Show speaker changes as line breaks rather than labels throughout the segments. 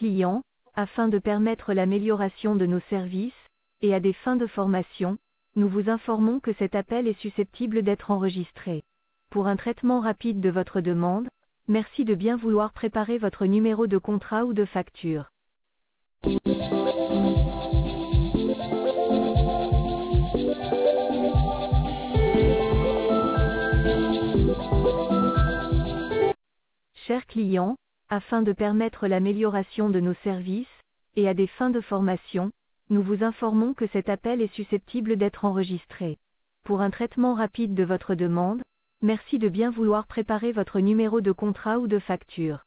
clients, afin de permettre l'amélioration de nos services, et à des fins de formation, nous vous informons que cet appel est susceptible d'être enregistré. Pour un traitement rapide de votre demande, merci de bien vouloir préparer votre numéro de contrat ou de facture. Chers clients, afin de permettre l'amélioration de nos services, et à des fins de formation, nous vous informons que cet appel est susceptible d'être enregistré. Pour un traitement rapide de votre demande, merci de bien vouloir préparer votre numéro de contrat ou de facture.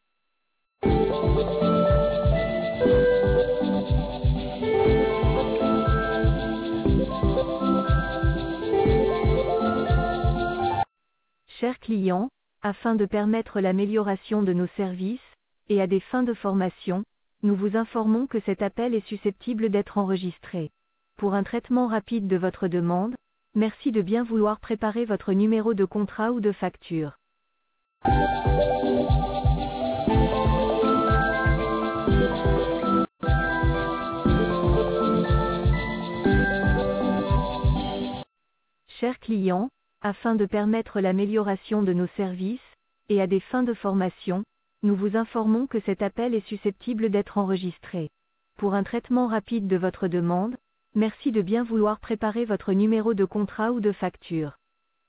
Chers clients, afin de permettre l'amélioration de nos services, et à des fins de formation, nous vous informons que cet appel est susceptible d'être enregistré. Pour un traitement rapide de votre demande, merci de bien vouloir préparer votre numéro de contrat ou de facture. Chers clients, afin de permettre l'amélioration de nos services, et à des fins de formation, nous vous informons que cet appel est susceptible d'être enregistré. Pour un traitement rapide de votre demande, merci de bien vouloir préparer votre numéro de contrat ou de facture.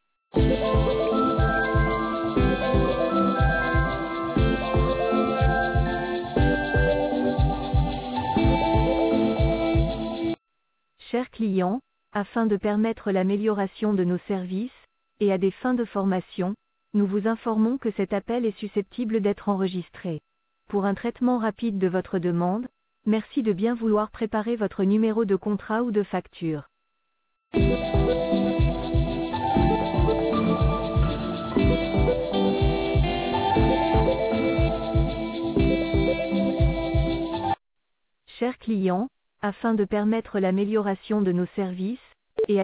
Chers clients, afin de permettre l'amélioration de nos services, et à des fins de formation, nous vous informons que cet appel est susceptible d'être enregistré. Pour un traitement rapide de votre demande, merci de bien vouloir préparer votre numéro de contrat ou de facture. Chers clients, afin de permettre l'amélioration de nos services,